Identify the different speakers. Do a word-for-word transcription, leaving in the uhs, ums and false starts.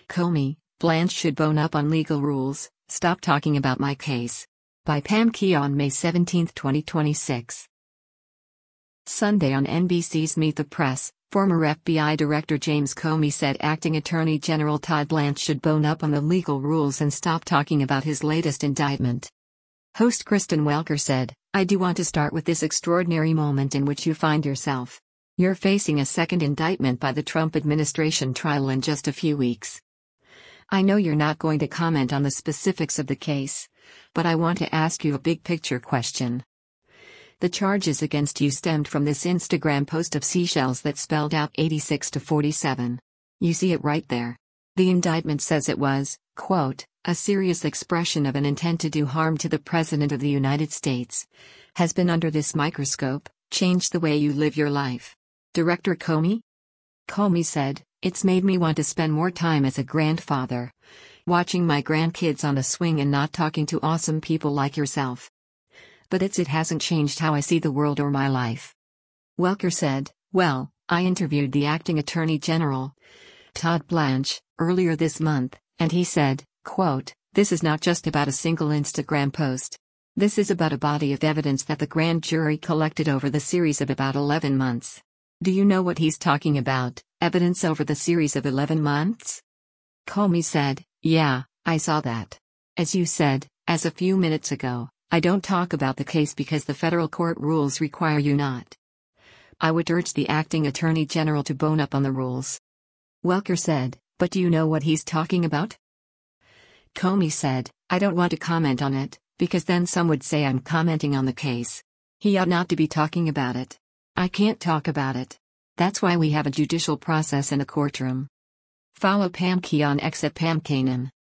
Speaker 1: Comey, Blanche should bone up on legal rules, stop talking about my case. By Pam Keon, May seventeenth, twenty twenty-six. Sunday on N B C's Meet the Press, former F B I Director James Comey said Acting Attorney General Todd Blanche should bone up on the legal rules and stop talking about his latest indictment. Host Kristen Welker said, "I do want to start with this extraordinary moment in which you find yourself. You're facing a second indictment by the Trump administration trial in just a few weeks. I know you're not going to comment on the specifics of the case, but I want to ask you a big picture question. The charges against you stemmed from this Instagram post of seashells that spelled out eighty-six to forty-seven. You see it right there. The indictment says it was, quote, a serious expression of an intent to do harm to the President of the United States. Has been under this microscope, changed the way you live your life. Director Comey?" Comey said, "It's made me want to spend more time as a grandfather, watching my grandkids on a swing and not talking to awesome people like yourself. But it's it hasn't changed how I see the world or my life." Welker said, "Well, I interviewed the acting attorney general, Todd Blanche, earlier this month, and he said, quote, this is not just about a single Instagram post. This is about a body of evidence that the grand jury collected over the series of about eleven months. Do you know what he's talking about, evidence over the series of eleven months?" Comey said, "Yeah, I saw that. As you said, as a few minutes ago, I don't talk about the case because the federal court rules require you not. I would urge the acting attorney general to bone up on the rules." Welker said, "But do you know what he's talking about?" Comey said, "I don't want to comment on it, because then some would say I'm commenting on the case. He ought not to be talking about it. I can't talk about it. That's why we have a judicial process in a courtroom." Follow Pam Keon X at Pam Kanan.